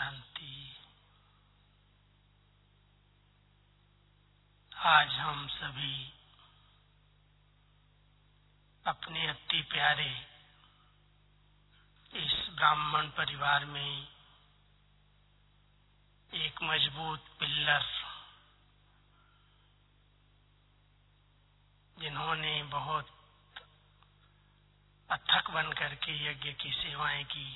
शांति। आज हम सभी अपने अति प्यारे इस ब्राह्मण परिवार में एक मजबूत पिल्लर, जिन्होंने बहुत अथक बन करके यज्ञ की सेवाएं की,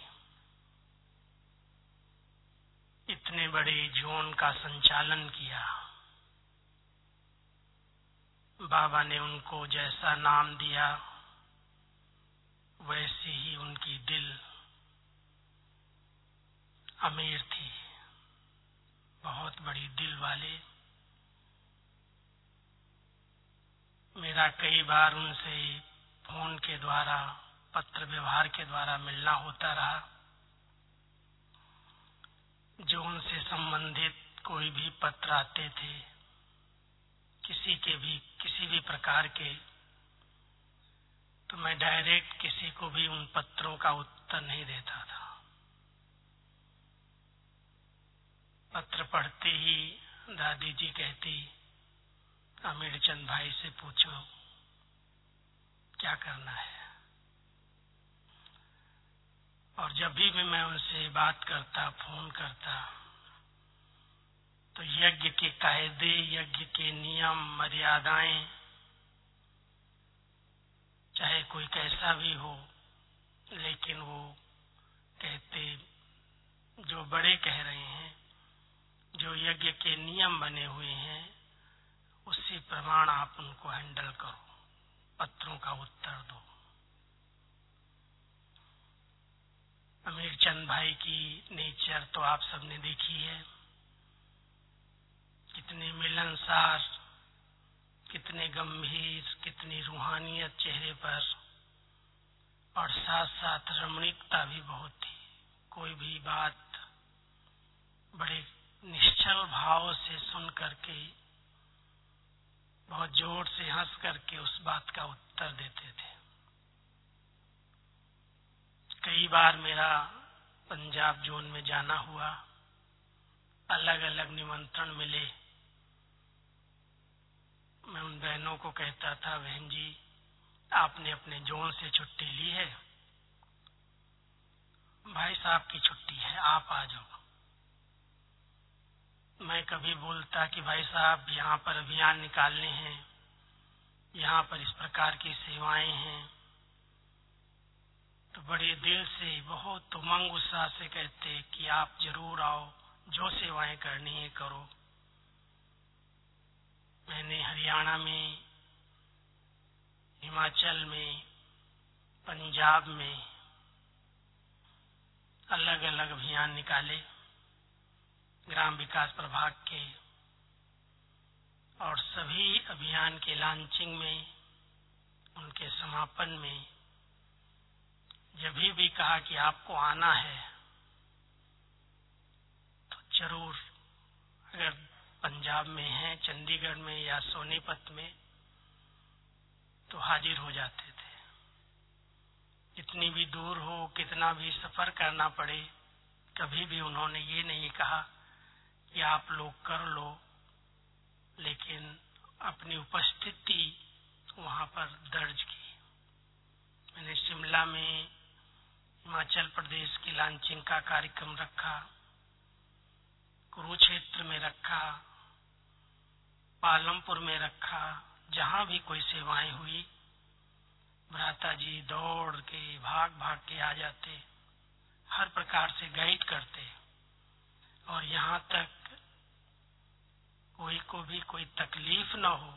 इतने बड़े जोन का संचालन किया। बाबा ने उनको जैसा नाम दिया वैसे ही उनकी दिल अमीर थी, बहुत बड़ी दिल वाले। मेरा कई बार उनसे फोन के द्वारा, पत्र व्यवहार के द्वारा मिलना होता रहा। जो उनसे संबंधित कोई भी पत्र आते थे, किसी भी प्रकार के, तो मैं डायरेक्ट किसी को भी उन पत्रों का उत्तर नहीं देता था। पत्र पढ़ते ही दादी जी कहती, अमीरचंद भाई से पूछो क्या करना है। और जब भी मैं उनसे बात करता, फोन करता, तो यज्ञ के कायदे, यज्ञ के नियम, मर्यादाएं, चाहे कोई कैसा भी हो, लेकिन वो कहते, जो बड़े कह रहे हैं, जो यज्ञ के नियम बने हुए हैं, उसी प्रमाण आप उनको हैंडल करो, पत्रों का उत्तर दो। अमीरचंद भाई की नेचर तो आप सबने देखी है, कितने मिलनसार, कितने गंभीर, कितनी रूहानियत चेहरे पर, और साथ साथ रमणीकता भी बहुत थी। कोई भी बात बड़े निश्चल भाव से सुन करके, बहुत जोर से हंस करके उस बात का उत्तर देते थे। कई बार मेरा पंजाब जोन में जाना हुआ, अलग अलग निमंत्रण मिले। मैं उन बहनों को कहता था, बहन जी आपने अपने जोन से छुट्टी ली है, भाई साहब की छुट्टी है, आप आ जाओ। मैं कभी बोलता कि भाई साहब यहाँ पर अभियान निकालने हैं, यहाँ पर इस प्रकार की सेवाएं हैं, तो बड़े दिल से, बहुत उमंग उत्साह से कहते कि आप जरूर आओ, जो सेवाएं करनी है करो। मैंने हरियाणा में, हिमाचल में, पंजाब में अलग अलग अभियान निकाले, ग्राम विकास प्रभाग के, और सभी अभियान के लॉन्चिंग में, उनके समापन में जब भी कहा कि आपको आना है तो जरूर, अगर पंजाब में है, चंडीगढ़ में या सोनीपत में, तो हाजिर हो जाते थे। कितनी भी दूर हो, कितना भी सफर करना पड़े, कभी भी उन्होंने ये नहीं कहा कि आप लोग कर लो, लेकिन अपनी उपस्थिति वहां पर दर्ज की। मैंने शिमला में, हिमाचल प्रदेश की लॉन्चिंग का कार्यक्रम रखा, कुरुक्षेत्र में रखा, पालमपुर में रखा। जहां भी कोई सेवाएं हुई, भ्राता जी दौड़ के, भाग भाग के आ जाते, हर प्रकार से गाइड करते, और यहाँ तक कोई को भी कोई तकलीफ न हो,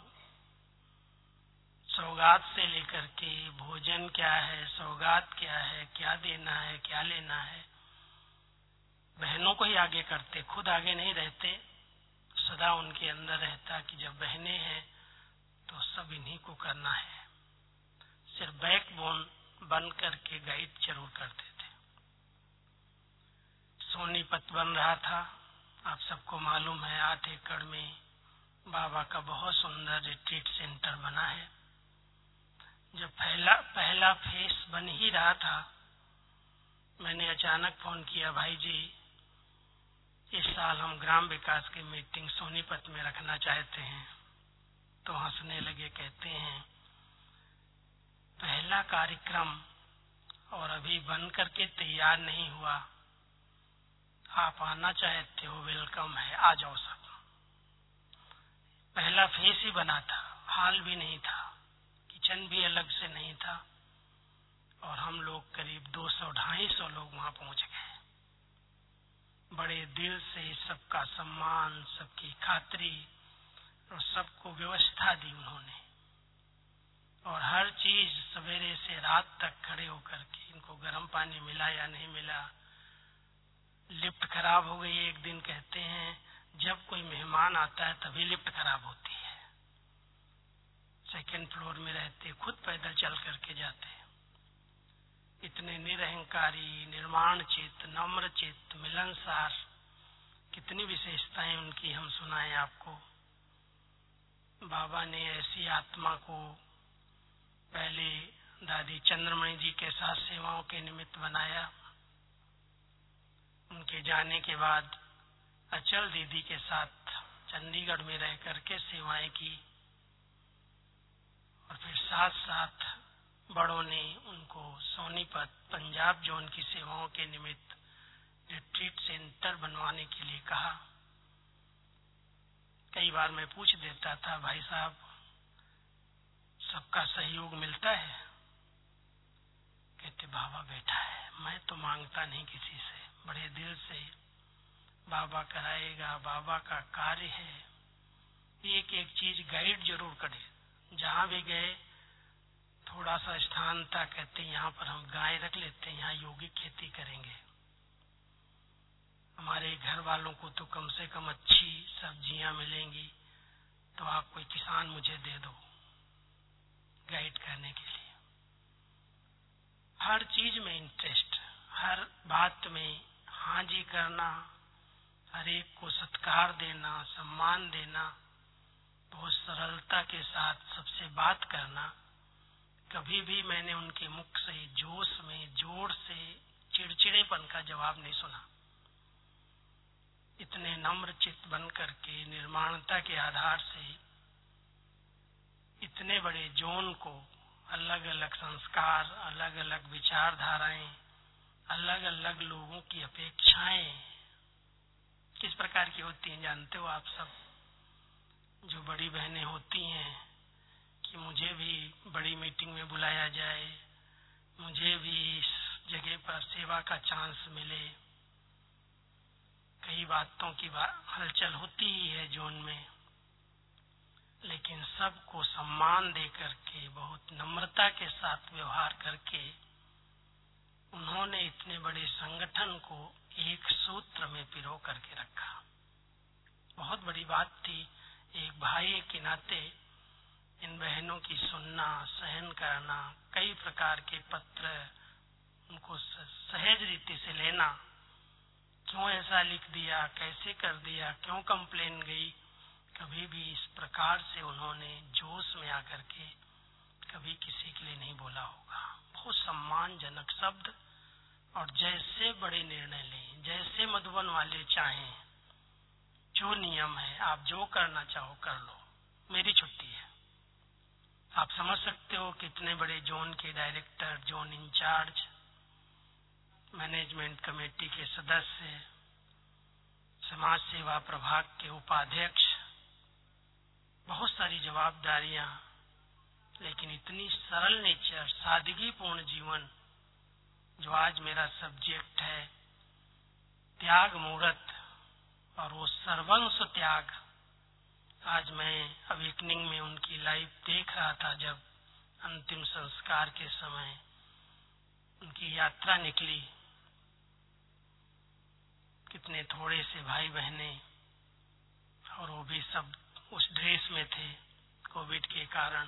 सौगात से लेकर के भोजन क्या है, सौगात क्या है, क्या देना है, क्या लेना है, बहनों को ही आगे करते, खुद आगे नहीं रहते। सदा उनके अंदर रहता कि जब बहनें हैं तो सब इन्हीं को करना है। सिर्फ बैकबोन बन करके गाइड जरूर करते थे। सोनीपत बन रहा था, आप सबको मालूम है, 8 एकड़ में बाबा का बहुत सुंदर रिट्रीट सेंटर बना है। जब पहला फेस बन ही रहा था, मैंने अचानक फोन किया, भाई जी इस साल हम ग्राम विकास की मीटिंग सोनीपत में रखना चाहते हैं। तो हंसने लगे, कहते हैं पहला कार्यक्रम और अभी बन करके तैयार नहीं हुआ, आप आना चाहते हो, वेलकम है, आ जाओ सब। पहला फेस ही बना था, हॉल भी नहीं था, किचन भी अलग से नहीं था, और हम लोग करीब 200-250 लोग वहां पहुंच गए। बड़े दिल से सबका सम्मान, सबकी खातिरी और सबको व्यवस्था दी उन्होंने, और हर चीज सवेरे से रात तक खड़े होकर के, इनको गर्म पानी मिला या नहीं मिला, लिफ्ट खराब हो गई एक दिन, कहते हैं जब कोई मेहमान आता है तभी लिफ्ट खराब होती है। सेकंड फ्लोर में रहते, खुद पैदल चल करके जाते। इतने निरहंकारी, निर्माण चित्त, नम्र चित्त, मिलनसार, कितनी विशेषताएं उनकी हम सुनाएं आपको। बाबा ने ऐसी आत्मा को पहले दादी चंद्रमणि जी के साथ सेवाओं के निमित्त बनाया। उनके जाने के बाद अचल दीदी के साथ चंडीगढ़ में रह करके सेवाएं की, और फिर साथ साथ बड़ों ने उनको सोनीपत पंजाब जोन की सेवाओं के निमित्त रिट्रीट सेंटर बनवाने के लिए कहा। कई बार मैं पूछ देता था, भाई साहब सबका सहयोग मिलता है? कहते बाबा बेटा है, मैं तो मांगता नहीं किसी से, बड़े दिल से बाबा कराएगा, बाबा का कार्य है। एक एक चीज गाइड जरूर करे। जहां भी गए थोड़ा सा स्थान था, कहते यहाँ पर हम गाय रख लेते हैं, यहाँ योगिक खेती करेंगे, हमारे घर वालों को तो कम से कम अच्छी सब्जियां मिलेंगी, तो आप कोई किसान मुझे दे दो गाइड करने के लिए। हर चीज में इंटरेस्ट, हर बात में हाँ जी करना, हर एक को सत्कार देना, सम्मान देना, बहुत सरलता के साथ सबसे बात करना। कभी भी मैंने उनके मुख से जोश में, जोर से, चिड़चिड़ेपन का जवाब नहीं सुना। इतने नम्र चित्त बन करके, निर्माणता के आधार से इतने बड़े जोन को, अलग अलग संस्कार, अलग अलग विचारधाराएं, अलग अलग लोगों की अपेक्षाएं किस प्रकार की होती हैं जानते हो आप सब। जो बड़ी बहनें होती हैं कि मुझे भी बड़ी मीटिंग में बुलाया जाए, मुझे भी इस जगह पर सेवा का चांस मिले। कई बातों की हलचल होती ही है जोन में, लेकिन सबको सम्मान दे करके, बहुत नम्रता के साथ व्यवहार करके उन्होंने इतने बड़े संगठन को एक सूत्र में पिरो करके रखा। बहुत बड़ी बात थी। एक भाई के नाते इन बहनों की सुनना, सहन करना, कई प्रकार के पत्र उनको सहज रीति से लेना, क्यों ऐसा लिख दिया, कैसे कर दिया, क्यों कंप्लेन गई, कभी भी इस प्रकार से उन्होंने जोश में आकर के कभी किसी के लिए नहीं बोला होगा। बहुत सम्मानजनक शब्द, और जैसे बड़े निर्णय लें, जैसे मधुबन वाले चाहें, जो नियम है आप जो करना चाहो कर लो, मेरी छुट्टी है। आप समझ सकते हो कितने बड़े जोन के director, zone incharge, management committee के सदस्य, समाज सेवा प्रभाग के उपाध्यक्ष, बहुत सारी जवाबदारियां, लेकिन इतनी सरल नेचर, सादगीपूर्ण जीवन, जो आज मेरा सब्जेक्ट है, त्याग मूर्त, और वो सर्वंश त्याग। आज मैं अवेकनिंग में उनकी लाइव देख रहा था, जब अंतिम संस्कार के समय उनकी यात्रा निकली। कितने थोड़े से भाई बहने, और वो भी सब उस ड्रेस में थे कोविड के कारण,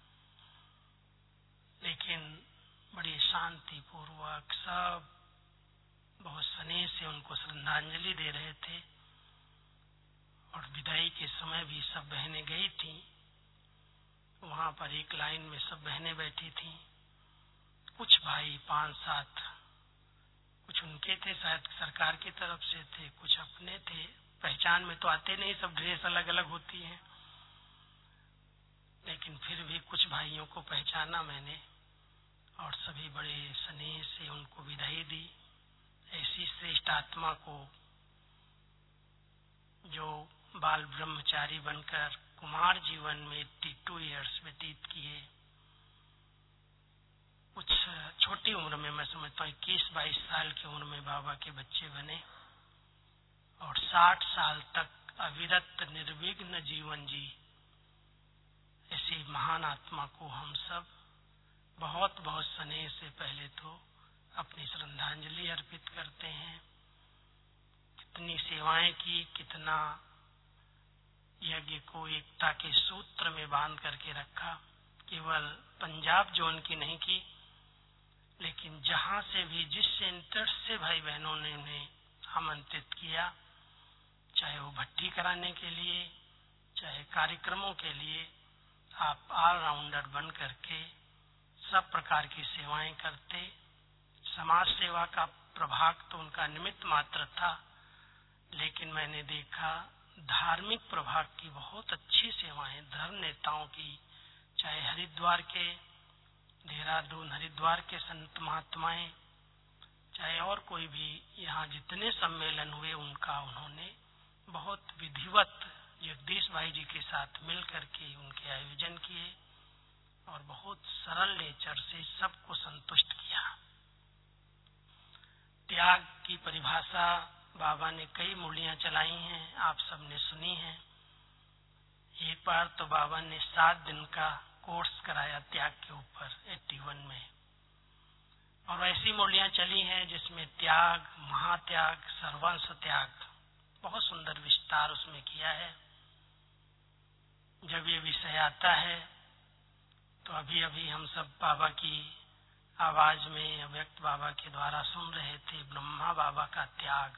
लेकिन बड़ी शांति पूर्वक सब बहुत स्नेह से उनको श्रद्धांजलि दे रहे थे। और विदाई के समय भी सब बहनें गई थी, वहां पर एक लाइन में सब बहनें बैठी थी। कुछ भाई 5-7 कुछ उनके थे, शायद सरकार की तरफ से थे, कुछ अपने थे। पहचान में तो आते नहीं, सब ड्रेस अलग अलग होती है, लेकिन फिर भी कुछ भाइयों को पहचाना मैंने और सभी बड़े स्नेह से उनको विदाई दी। ऐसी श्रेष्ठ आत्मा को जो बाल ब्रह्मचारी बनकर कुमार जीवन में 82 ईयर्स व्यतीत किए, कुछ छोटी उम्र में, मैं समझता हूँ 21-22 साल की उम्र में बाबा के बच्चे बने और 60 साल तक अविरत निर्विघ्न जीवन जी। ऐसी महान आत्मा को हम सब बहुत बहुत स्नेह से पहले तो अपनी श्रद्धांजलि अर्पित करते हैं। कितनी सेवाएं की, कितना यज्ञ को एकता के सूत्र में बांध करके रखा। केवल पंजाब जोन की नहीं की, लेकिन जहां से भी, जिस सेंटर से भाई बहनों ने उन्हें आमंत्रित किया, चाहे वो भट्टी कराने के लिए, चाहे कार्यक्रमों के लिए, आप ऑलराउंडर बन करके सब प्रकार की सेवाएं करते। समाज सेवा का प्रभाग तो उनका निमित्त मात्र था, लेकिन मैंने देखा धार्मिक प्रभाग की बहुत अच्छी सेवाएं धर्म नेताओं की, चाहे हरिद्वार के, देहरादून हरिद्वार के संत महात्माएं, चाहे और कोई भी यहाँ जितने सम्मेलन हुए, उनका उन्होंने बहुत विधिवत जगदीश भाई जी के साथ मिल करके उनके आयोजन किए और बहुत सरल नेचर से सबको संतुष्ट किया। त्याग की परिभाषा बाबा ने कई मूलियां चलाई हैं, आप सबने सुनी है। एक बार तो बाबा ने 7 दिन का कोर्स कराया त्याग के ऊपर 81 में, और ऐसी मूलियां चली हैं जिसमें त्याग, महात्याग, सर्वंश त्याग, बहुत सुंदर विस्तार उसमें किया है। जब ये विषय आता है तो अभी अभी हम सब बाबा की आवाज में अव्यक्त बाबा के द्वारा सुन रहे थे, ब्रह्मा बाबा का त्याग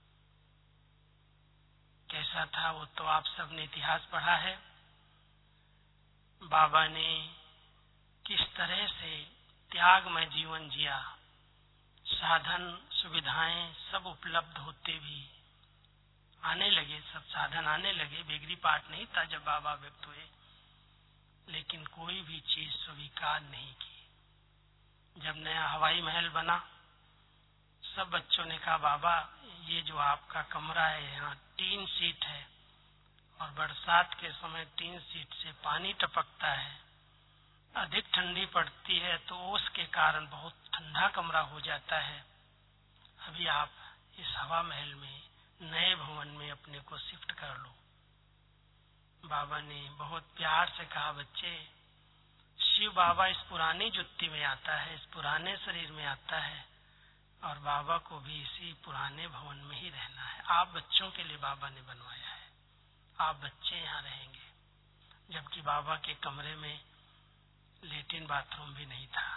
कैसा था, वो तो आप सबने इतिहास पढ़ा है। बाबा ने किस तरह से त्यागमय जीवन जिया, साधन सुविधाएं सब उपलब्ध होते भी, आने लगे सब साधन आने लगे, बेगरी पाठ नहीं था जब बाबा व्यक्त हुए, लेकिन कोई भी चीज स्वीकार नहीं की। जब नया हवाई महल बना, सब बच्चों ने कहा बाबा ये जो आपका कमरा है यहाँ 3 सीट है और बरसात के समय 3 सीट से पानी टपकता है, अधिक ठंडी पड़ती है तो उसके कारण बहुत ठंडा कमरा हो जाता है, अभी आप इस हवा महल में नए भवन में अपने को शिफ्ट कर लो। बाबा ने बहुत प्यार से कहा बच्चे, शिव बाबा इस पुरानी जुत्ती में आता है, इस पुराने शरीर में आता है और बाबा को भी इसी पुराने भवन में ही रहना है। आप बच्चों के लिए बाबा ने बनवाया है, आप बच्चे यहाँ रहेंगे। जबकि बाबा के कमरे में लेट्रिन बाथरूम भी नहीं था।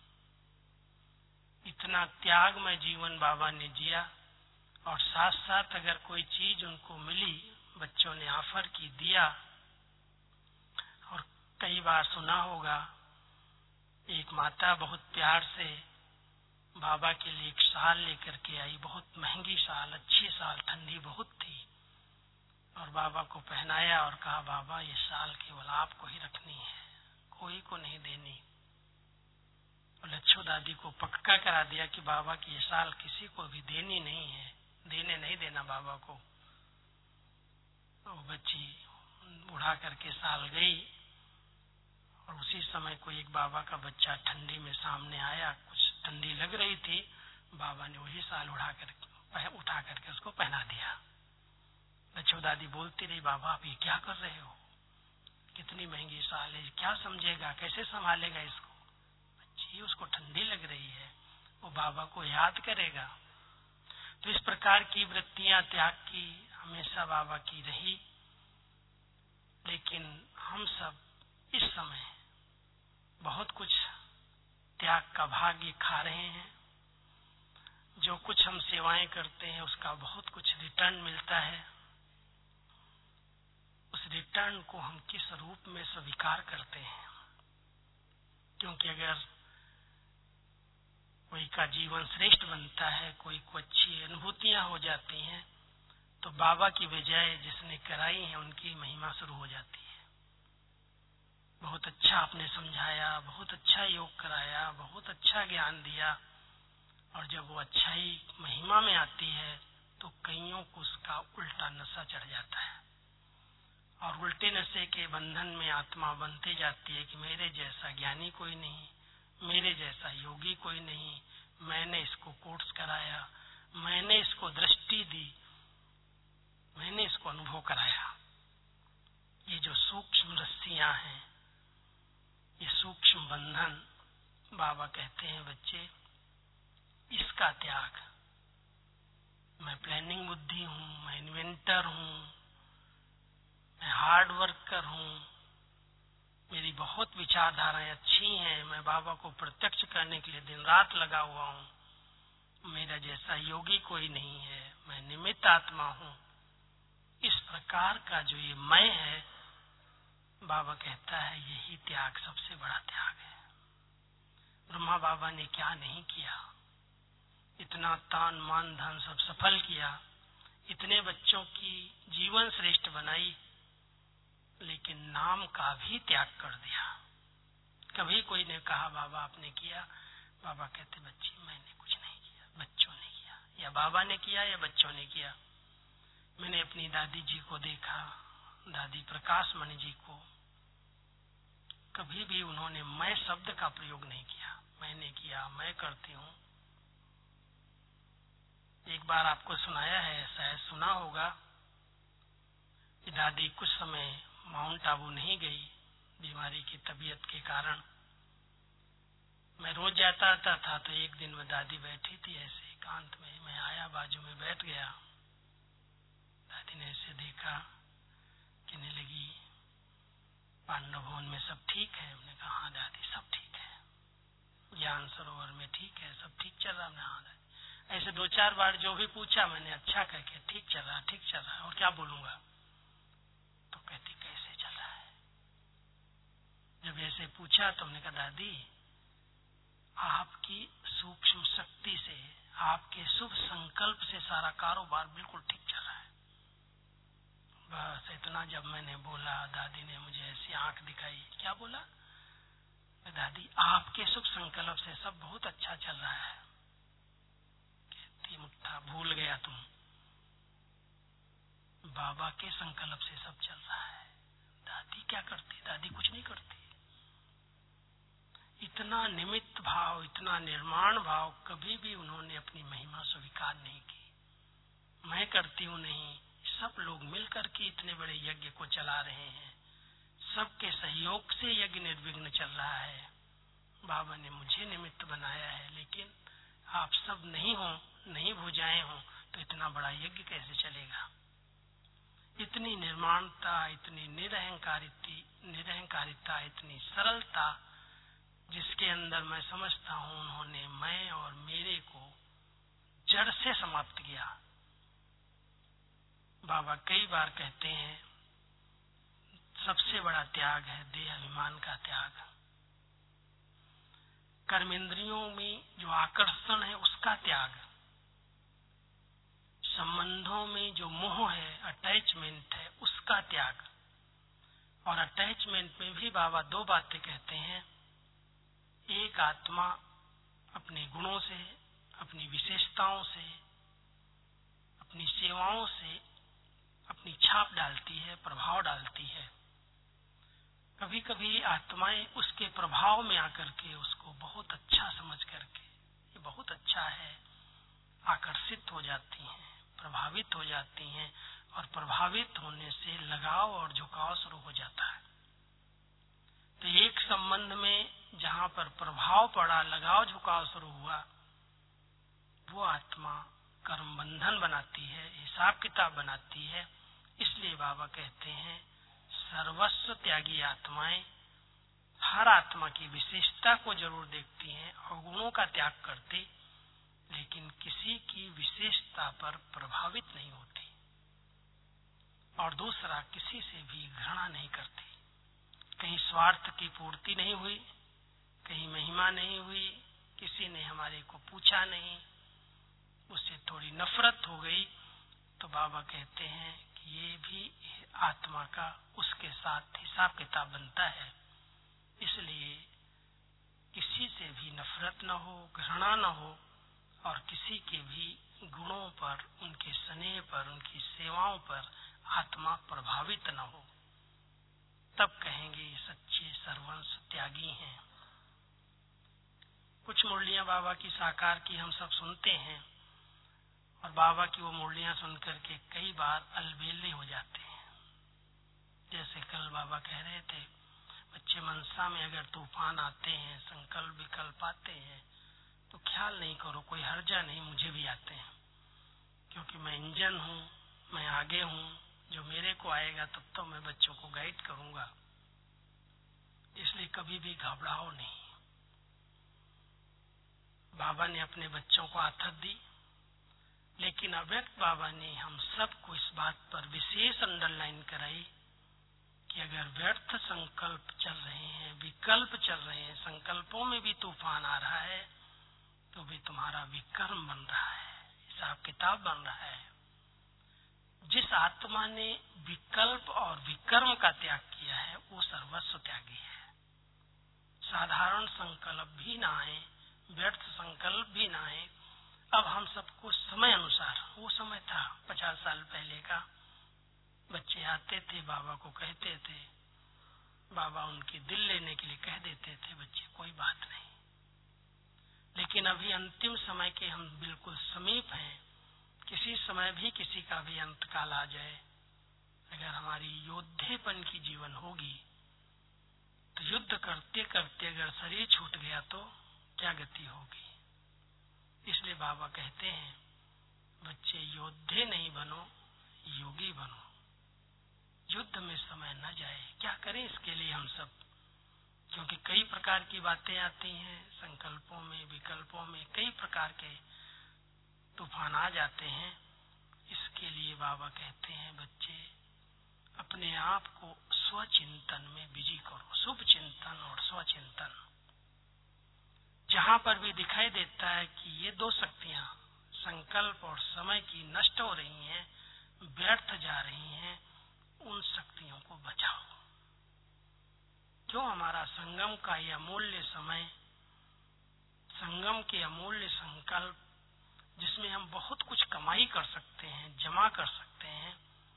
इतना त्यागमय जीवन बाबा ने जिया और साथ साथ अगर कोई चीज उनको मिली, बच्चों ने ऑफर की, दिया। और कई बार सुना होगा एक माता बहुत प्यार से बाबा के लिए एक शाल लेकर के आई, बहुत महंगी शाल, अच्छी शाल, ठंडी बहुत थी, और बाबा को पहनाया और कहा बाबा ये शाल केवल आपको ही रखनी है, कोई को नहीं देनी। और लच्छू दादी को पक्का करा दिया कि बाबा की ये शाल किसी को भी देनी नहीं है, देने नहीं देना बाबा को। वो बच्ची उड़ा करके साल गई और उसी समय कोई एक बाबा का बच्चा ठंडी में सामने आया, कुछ ठंडी लग रही थी, बाबा ने वही साल उठा करके उसको पहना दिया। लच्छू दादी बोलती रही बाबा आप ये क्या कर रहे हो, कितनी महंगी साल है, क्या समझेगा, कैसे संभालेगा इसको। बच्ची उसको ठंडी लग रही है, वो बाबा को याद करेगा। तो इस प्रकार की वृत्तियां त्याग की हमेशा बाबा की रही। लेकिन हम सब इस समय बहुत कुछ त्याग का भाग्य खा रहे हैं। जो कुछ हम सेवाएं करते हैं उसका बहुत कुछ रिटर्न मिलता है। उस रिटर्न को हम किस रूप में स्वीकार करते हैं, क्योंकि अगर कोई का जीवन श्रेष्ठ बनता है, कोई को अच्छी अनुभूतियां हो जाती हैं, तो बाबा की बजाय जिसने कराई है उनकी महिमा शुरू हो जाती है। बहुत अच्छा आपने समझाया, बहुत अच्छा योग कराया, बहुत अच्छा ज्ञान दिया, और जब वो अच्छाई महिमा में आती है तो कईयों को उसका उल्टा नशा चढ़ जाता है, और उल्टे नशे के बंधन में आत्मा बनती जाती है कि मेरे जैसा ज्ञानी कोई नहीं, मेरे जैसा योगी कोई नहीं, मैंने इसको कोर्स कराया, मैंने इसको दृष्टि दी, मैंने इसको अनुभव कराया। ये जो सूक्ष्म रस्सियां हैं, ये सूक्ष्म बंधन, बाबा कहते हैं बच्चे इसका त्याग। मैं प्लानिंग बुद्धि हूँ, मैं इन्वेंटर हूँ, मैं हार्ड वर्कर हूँ, मेरी बहुत विचारधाराएं अच्छी हैं, मैं बाबा को प्रत्यक्ष करने के लिए दिन रात लगा हुआ हूँ, मेरा जैसा योगी कोई नहीं है, मैं निमित्त आत्मा हूँ। इस प्रकार का जो ये मैं है, बाबा कहता है यही त्याग सबसे बड़ा त्याग है। ब्रह्मा बाबा ने क्या नहीं किया, इतना तान मान धन सब सफल किया, इतने बच्चों की जीवन श्रेष्ठ बनाई, लेकिन नाम का भी त्याग कर दिया। कभी कोई ने कहा बाबा आपने किया, बाबा कहते बच्चे मैंने कुछ नहीं किया, बच्चों ने किया, या बाबा ने किया या बच्चों ने किया। मैंने अपनी दादी जी को देखा, दादी प्रकाश मणि जी को, कभी भी उन्होंने मैं शब्द का प्रयोग नहीं किया, मैंने किया, मैं करती हूँ। एक बार आपको सुनाया है, शायद सुना होगा, कि दादी कुछ समय माउंट आबू नहीं गई बीमारी की तबीयत के कारण। मैं रोज जाता आता था, तो एक दिन में दादी बैठी थी ऐसे एकांत में, मैं आया, बाजू में बैठ गया। दादी ने ऐसे देखा, कहने लगी पांडव भवन में सब ठीक है? हमने कहा हाँ दादी सब ठीक है। ज्ञान सरोवर में ठीक है, सब ठीक चल रहा? हमने हाँ दादी। ऐसे 2-4 बार जो भी पूछा मैंने अच्छा कह के ठीक चल रहा, ठीक चल रहा है, और क्या बोलूंगा? तो कहती कैसे चल रहा है? जब ऐसे पूछा तो हमने कहा दादी आपकी सूक्ष्म शक्ति से, आपके शुभ संकल्प से सारा कारोबार बिल्कुल ठीक चल रहा है। बस इतना जब मैंने बोला, दादी ने मुझे ऐसी आंख दिखाई। क्या बोला? दादी आपके शुभ संकल्प से सब बहुत अच्छा चल रहा है। कहती मुट्ठा भूल गया तुम, बाबा के संकल्प से सब चल रहा है। दादी क्या करती? दादी कुछ नहीं करती। इतना निमित्त भाव, इतना निर्माण भाव कभी भी उन्होंने अपनी महिमा स्वीकार नहीं की। मैं करती हूँ नहीं, सब लोग मिलकर के इतने बड़े यज्ञ को चला रहे हैं, सबके सहयोग से यज्ञ निर्विघ्न चल रहा है। बाबा ने मुझे निमित्त बनाया है, लेकिन आप सब नहीं हो, नहीं भुजाएं हो, तो इतना बड़ा यज्ञ कैसे चलेगा? इतनी निर्माणता, इतनी निरहंकारिता, इतनी सरलता, जिसके अंदर मैं समझता हूँ उन्होंने मैं और मेरे को जड़ से समाप्त किया। बाबा कई बार कहते हैं सबसे बड़ा त्याग है देह अभिमान का त्याग। कर्मेंद्रियों में जो आकर्षण है उसका त्याग, संबंधों में जो मोह है, अटैचमेंट है, उसका त्याग। और अटैचमेंट में भी बाबा 2 बातें कहते हैं। एक, आत्मा अपने गुणों से, अपनी विशेषताओं से, अपनी सेवाओं से अपनी छाप डालती है, प्रभाव डालती है। कभी कभी आत्माएं उसके प्रभाव में आकर के उसको बहुत अच्छा समझ करके ये बहुत अच्छा है, आकर्षित हो जाती हैं, प्रभावित हो जाती हैं, और प्रभावित होने से लगाव और झुकाव शुरू हो जाता है। तो एक संबंध में जहाँ पर प्रभाव पड़ा, लगाव झुकाव शुरू हुआ, वो आत्मा कर्म बंधन बनाती है, हिसाब किताब बनाती है। इसलिए बाबा कहते हैं सर्वस्व त्यागी आत्माएं हर आत्मा की विशेषता को जरूर देखती हैं, अवगुणों का त्याग करती, लेकिन किसी की विशेषता पर प्रभावित नहीं होती। और दूसरा, किसी से भी घृणा नहीं करती। कहीं स्वार्थ की पूर्ति नहीं हुई, कहीं महिमा नहीं हुई, किसी ने हमारे को पूछा नहीं, उससे थोड़ी नफरत हो गई, तो बाबा कहते हैं कि ये भी आत्मा का उसके साथ हिसाब किताब बनता है। इसलिए किसी से भी नफरत न हो, घृणा न हो, और किसी के भी गुणों पर, उनके स्नेह पर, उनकी सेवाओं पर आत्मा प्रभावित न हो, तब कहेंगे ये सच्चे सर्वंश त्यागी हैं। कुछ मुरलियां बाबा की साकार की हम सब सुनते हैं, और बाबा की वो मुरलियां सुनकर के कई बार अलबेले हो जाते हैं। जैसे कल बाबा कह रहे थे, बच्चे मनसा में अगर तूफान आते हैं, संकल्प विकल्प आते हैं, तो ख्याल नहीं करो, कोई हर्जा नहीं, मुझे भी आते हैं, क्योंकि मैं इंजन हूँ, मैं आगे हूँ, जो मेरे को आएगा तब तो मैं बच्चों को गाइड करूंगा, इसलिए कभी भी घबराओ नहीं। बाबा ने अपने बच्चों को आथत दी, लेकिन अव्यक्त बाबा ने हम सबको इस बात पर विशेष अंडरलाइन कराई कि अगर व्यर्थ संकल्प चल रहे हैं, विकल्प चल रहे हैं, संकल्पों में भी तूफान आ रहा है, तो भी तुम्हारा विकर्म बन रहा है, हिसाब किताब बन रहा है। जिस आत्मा ने विकल्प और विकर्म का त्याग किया है, वो सर्वस्व त्यागी है। साधारण संकल्प भी ना आए, व्यर्थ संकल्प भी ना आए। अब हम सबको समय अनुसार, वो समय था 50 साल पहले का, बच्चे आते थे, बाबा को कहते थे, बाबा उनकी दिल लेने के लिए कह देते थे, बच्चे कोई बात नहीं। लेकिन अभी अंतिम समय के हम बिल्कुल समीप हैं, किसी समय भी किसी का भी अंतकाल आ जाए, अगर हमारी योद्धेपन की जीवन होगी, तो युद्ध करते करते अगर शरीर छूट गया तो क्या गति होगी। इसलिए बाबा कहते हैं, बच्चे योद्धे नहीं बनो, योगी बनो। युद्ध में समय न जाए। क्या करें इसके लिए हम सब, क्योंकि कई प्रकार की बातें आती हैं, संकल्पों में, विकल्पों में कई प्रकार के तूफान आ जाते हैं। इसके लिए बाबा कहते हैं, बच्चे अपने आप को स्वचिंतन में बिजी करो, शुभ चिंतन और स्वचिंतन। जहां पर भी दिखाई देता है कि ये दो शक्तियां, संकल्प और समय की, नष्ट हो रही हैं, व्यर्थ जा रही हैं, उन शक्तियों को बचाओ। जो हमारा संगम का ये अमूल्य समय, संगम के अमूल्य संकल्प, जिसमें हम बहुत कुछ कमाई कर सकते हैं, जमा कर सकते हैं,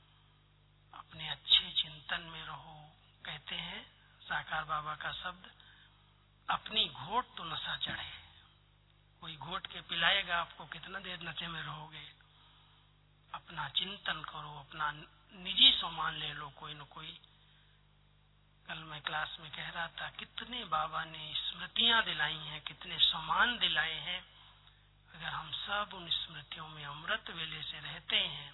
अपने अच्छे चिंतन में रहो। कहते हैं साकार बाबा का शब्द, अपनी घोट तो नशा चढ़े। कोई घोट के पिलाएगा आपको, कितना देर नशे में रहोगे। अपना चिंतन करो, अपना निजी सामान ले लो कोई न कोई। कल मैं क्लास में कह रहा था, कितने बाबा ने स्मृतियां दिलाई हैं, कितने सामान दिलाए हैं। अगर हम सब उन स्मृतियों में अमृत वेले से रहते हैं,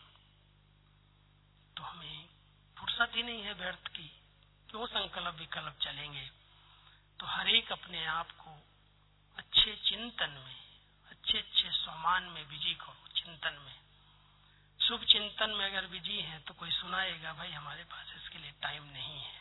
तो हमें फुर्सत ही नहीं है व्यर्थ की। क्यों संकल्प विकल्प चलेंगे। तो हर एक अपने आप को अच्छे चिंतन में, अच्छे अच्छे सामान में बिजी करो। चिंतन में, शुभ चिंतन में अगर बिजी हैं तो कोई सुनाएगा, भाई हमारे पास इसके लिए टाइम नहीं है।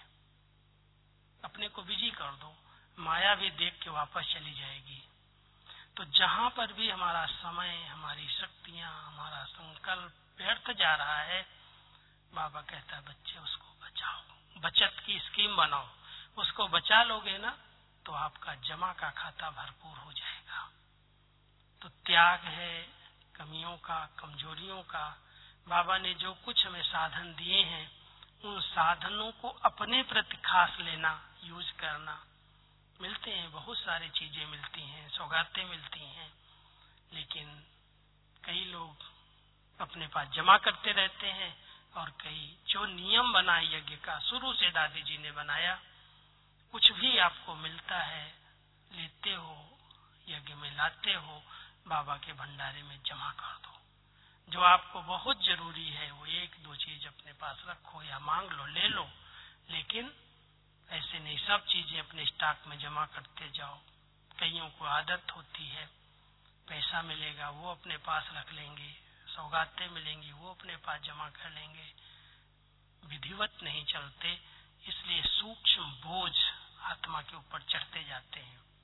अपने को बिजी कर दो, माया भी देख के वापस चली जाएगी। तो जहां पर भी हमारा समय, हमारी शक्तियां, हमारा संकल्प व्यर्थ जा रहा है, बाबा कहता है बच्चे उसको बचाओ, बचत की स्कीम बनाओ। उसको बचा लोगे ना, तो आपका जमा का खाता भरपूर हो जाएगा। तो त्याग है कमियों का, कमजोरियों का। बाबा ने जो कुछ हमें साधन दिए हैं, उन साधनों को अपने प्रति खास लेना, यूज करना। मिलते हैं, बहुत सारी चीजें मिलती हैं, सौगातें मिलती हैं, लेकिन कई लोग अपने पास जमा करते रहते हैं, और कई जो नियम बना यज्ञ का, शुरू से दादी जी ने बनाया, कुछ भी आपको मिलता है, लेते हो, यज्ञ में लाते हो, बाबा के भंडारे में जमा कर दो। जो आपको बहुत जरूरी है, वो एक दो चीज अपने पास रखो या मांग लो, ले लो, लेकिन ऐसे नहीं सब चीजें अपने स्टॉक में जमा करते जाओ। कईयों को आदत होती है, पैसा मिलेगा वो अपने पास रख लेंगे, सौगातें मिलेंगी वो अपने पास जमा कर लेंगे, विधिवत नहीं चलते। इसलिए सूक्ष्म बोझ आत्मा के ऊपर चढ़ते जाते हैं।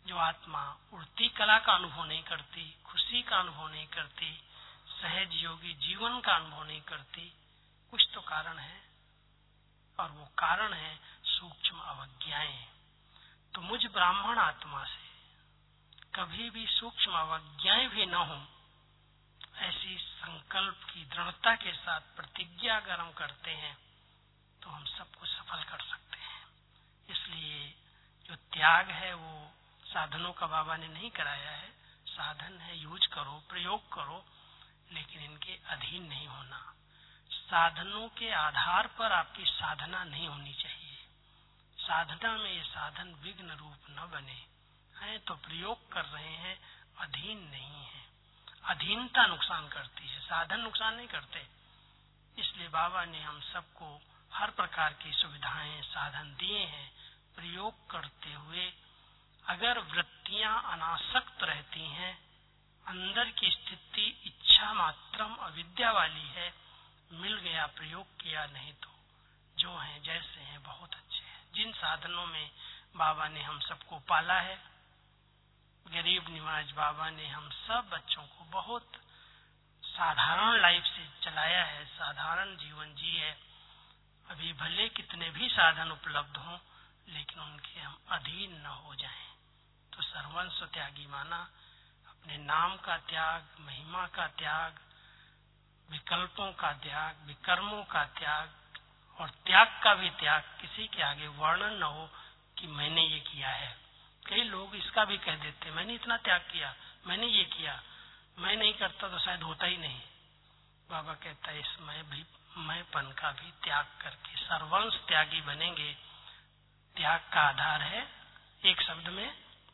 जो आत्मा उड़ती कला का अनुभव नहीं करती, खुशी का अनुभव नहीं करती, सहज योगी जीवन का अनुभव नहीं करती, कुछ तो कारण है, और वो कारण है सूक्ष्म अवज्ञाएं। तो मुझ ब्राह्मण आत्मा से कभी भी सूक्ष्म अवज्ञाएं भी न हो, ऐसी संकल्प की दृढ़ता के साथ प्रतिज्ञा अगर हम करते हैं तो हम सबको सफल कर सकते हैं। इसलिए जो त्याग है वो साधनों का बाबा ने नहीं कराया है। साधन है, यूज करो, प्रयोग करो, लेकिन इनके अधीन नहीं होना। साधनों के आधार पर आपकी साधना नहीं होनी चाहिए। साधना में ये साधन विघ्न रूप न बने। हैं तो प्रयोग कर रहे हैं, अधीन नहीं है। अधीनता नुकसान करती है, साधन नुकसान नहीं करते। इसलिए बाबा ने हम सबको हर प्रकार की सुविधाएं, साधन दिए हैं। प्रयोग करते हुए अगर वृत्तियां अनासक्त रहती हैं, अंदर की स्थिति इच्छा मात्रम अविद्या वाली है, मिल गया, प्रयोग किया, नहीं तो जो हैं जैसे हैं बहुत अच्छे हैं। जिन साधनों में बाबा ने हम सबको पाला है, गरीब निवाज बाबा ने हम सब बच्चों को बहुत साधारण लाइफ से चलाया है, साधारण जीवन जी है। अभी भले कितने भी साधन उपलब्ध हों, लेकिन उनके हम अधीन न हो जाएं। तो सर्वंश त्यागी माना, अपने नाम का त्याग, महिमा का त्याग, विकल्पों का त्याग, विकर्मों का त्याग, और त्याग का भी त्याग। किसी के आगे वर्णन न हो कि मैंने ये किया है। कई लोग इसका भी कह देते, मैंने इतना त्याग किया, मैंने ये किया। मैं नहीं करता तो शायद होता ही नहीं। बाबा कहता है इसमें भी मैंपन का भी त्याग करके सर्वंश त्यागी बनेंगे। त्याग का आधार है एक शब्द में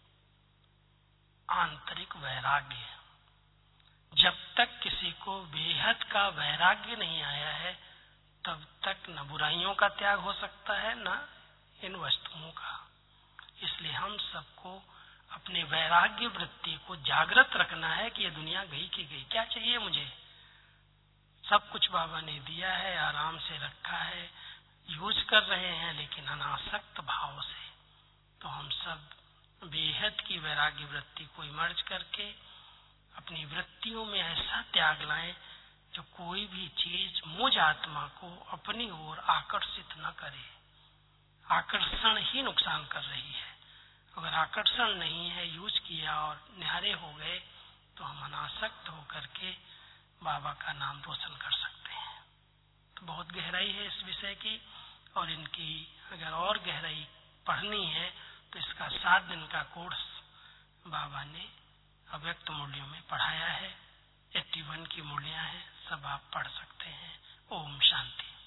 आंतरिक वैराग्य। जब तक किसी को बेहद का वैराग्य नहीं आया है, तब तक न बुराइयों का त्याग हो सकता है, न इन वस्तुओं का। इसलिए हम सबको अपने वैराग्य वृत्ति को जागृत रखना है कि ये दुनिया गई की गई, क्या चाहिए मुझे। सब कुछ बाबा ने दिया है, आराम से रखा है, यूज कर रहे हैं, लेकिन अनासक्त भाव से। तो हम सब बेहद की वैराग्य वृत्ति को इमर्ज करके अपनी वृत्तियों में ऐसा त्याग लाएं जो कोई भी चीज मुझ आत्मा को अपनी ओर आकर्षित न करे। आकर्षण ही नुकसान कर रही है। अगर आकर्षण नहीं है, यूज किया और निहारे हो गए, तो हम अनासक्त होकर के बाबा का नाम रोशन कर सकते हैं। तो बहुत गहराई है इस विषय की, और इनकी अगर और गहराई पढ़नी है तो इसका 7 दिन का कोर्स बाबा ने अव्यक्त मूल्यों में पढ़ाया है। 81 की मूल्यां हैं, सब आप पढ़ सकते हैं। ओम शांति।